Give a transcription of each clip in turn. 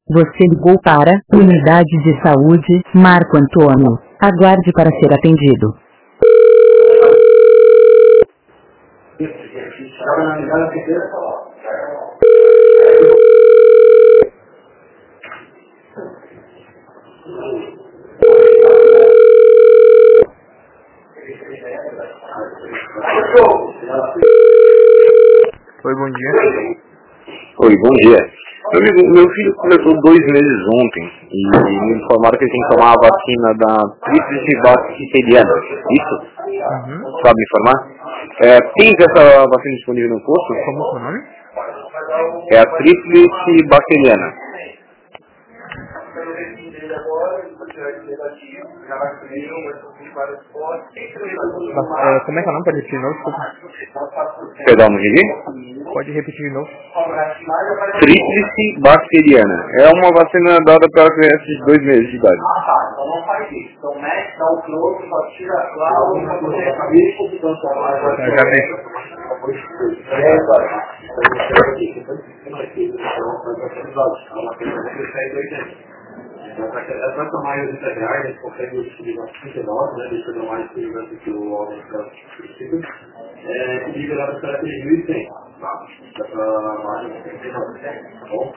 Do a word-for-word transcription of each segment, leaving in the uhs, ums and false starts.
Você ligou para Unidade de Saúde Marco Antônio. Aguarde para ser atendido. Oi, bom dia. Oi, bom dia. Meu amigo, meu filho completou dois meses ontem e me informaram que ele tem que tomar a vacina da tríplice bacteriana. Isso? Uhum. Sabe me informar? É, tem essa vacina disponível no posto? Como é o seu nome? É a tríplice bacteriana. É, como é que é o nome? Pode repetir de novo, desculpa. Perdão, não entendi? Pode repetir de novo. Tríplice bacteriana. É uma vacina dada para crianças de dois meses de idade. Ah, tá. Então não faz isso. Então mexe, dá o close, só tira lá, ou não pode saber como transformar. Tá, já vi. É tanto mais integrais, a gente consegue utilizar trinta e nove, né, deixando mais utilizando que o órgão princípio, é, e liberado para três mil e cem, tá? Essa margem de trinta e nove, tá bom?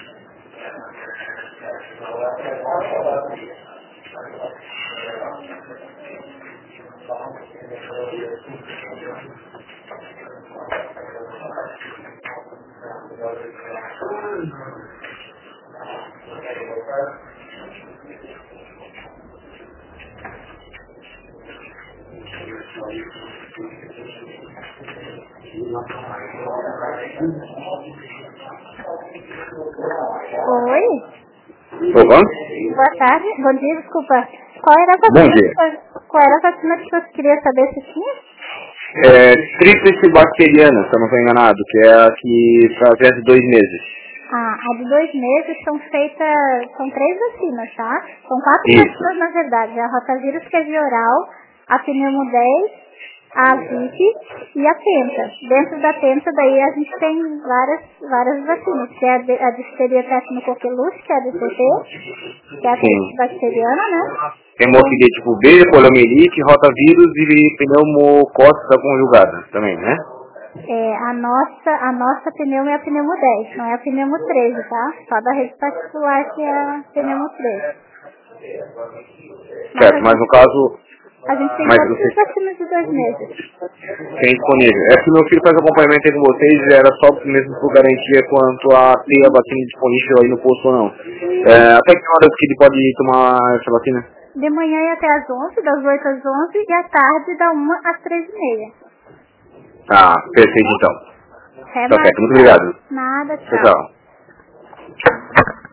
Oi? Opa? Boa tarde. Bom dia, desculpa. Qual era a Bom vacina? dia. que- Qual era a vacina que você queria saber se tinha? É tríplice bacteriana, se eu não estou enganado, que é a que para crianças de dois meses. Ah, a de dois meses são feitas, são três vacinas, tá? São quatro Isso. vacinas na verdade. A rotavírus, que é via oral, a pneumo dez, a VIP e a Penta. Dentro da Penta, daí a gente tem várias, várias vacinas, que é a, de, a difteria tétano-coqueluche, que é a D T T, que é a Sim. bacteriana, né? Hemofília tipo B, poliomielite, rotavírus e pneumocócica conjugada também, né? É, a nossa, a nossa pneumo é a pneumo dez, não é a pneumo treze, tá? Só da rede particular que é a pneumo treze. Certo, mas no caso, A gente tem mas todas você as vacinas de dois meses. tem disponível. É que meu filho faz acompanhamento aí com vocês e era só mesmo por garantia quanto a ter a vacina disponível aí no posto ou não. É, até que horas que ele pode tomar essa vacina? De manhã e até às onze, das oito às onze, e à tarde da uma às três e meia. Ah, perfeito então. É Tá mais. certo, muito obrigado. Nada, Tchau, tchau. tchau.